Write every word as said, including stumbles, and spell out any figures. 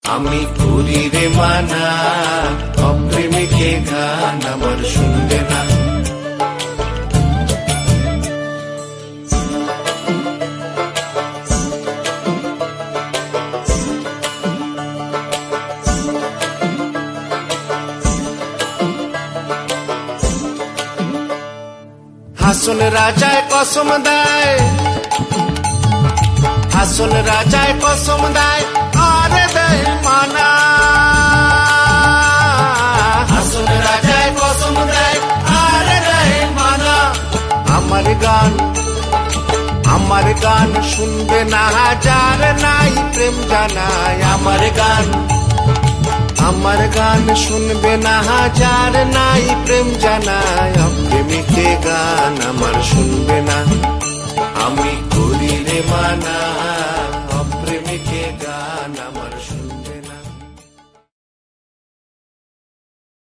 আমি করি রে মানা, অপ্রেমিকে গান আমার শুনবে না। হাসন রাজায় কসম দেয়, হাসন রাজায় কসম দেয়, আরে দেয় মানা। হাসন রাজায় কসম দেয়, আরে দেয় মানা। আমার গান, আমার গান শুনবে না যার নাই প্রেম জানায়। আমার গান, আমার গান শুনবে না যার নাই প্রেম জানায়। অপ্রেমিকে গান আমার শুনবে না, আমি করি রে মানা।